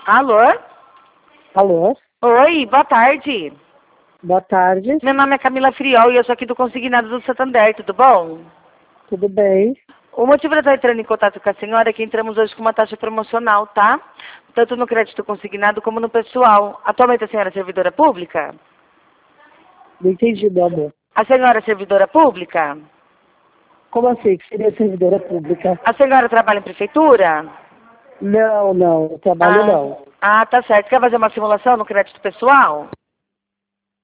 Alô? Alô? Oi, boa tarde. Boa tarde. Meu nome é Camila Friol e eu sou aqui do Consignado do Santander, tudo bom? Tudo bem? O motivo de eu estar entrando em contato com a senhora é que entramos hoje com uma taxa promocional, tá? Tanto no crédito consignado como no pessoal. Atualmente a senhora é servidora pública? Não entendi, meu amor. A senhora é servidora pública? Como assim? Que seria servidora pública? A senhora trabalha em prefeitura? Não, eu trabalho não. Ah, tá certo. Quer fazer uma simulação no crédito pessoal?